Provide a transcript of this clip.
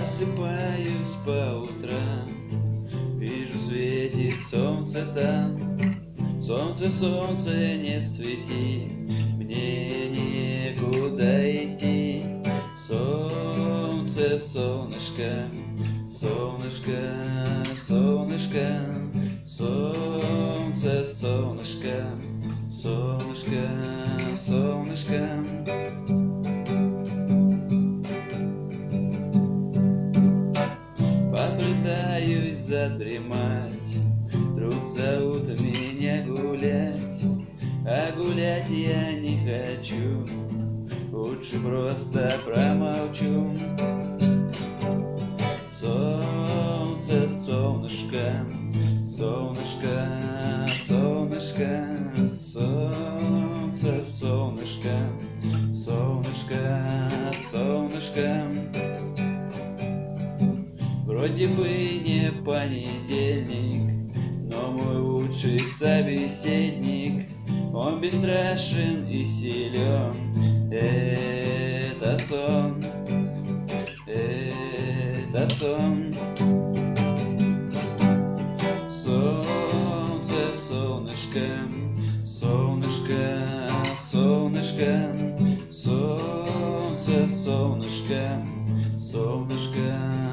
Просыпаюсь по утрам, вижу, светит солнце там. Солнце, солнце, не свети, мне некуда идти. Солнце, солнышко, солнышко, солнышко, солнце, солнышко, солнышко, солнышко. Попытаюсь задремать, вдруг зовут меня гулять, а гулять я не хочу, лучше просто промолчу. Солнце, солнышко, солнышко, солнышко, солнце, солнышко, солнышко, солнышко. Вроде бы не понедельник, но мой лучший собеседник, он бесстрашен и силен. Это сон, это сон. Солнце, солнышко, солнышко, солнышко, солнце, солнышко, солнышко.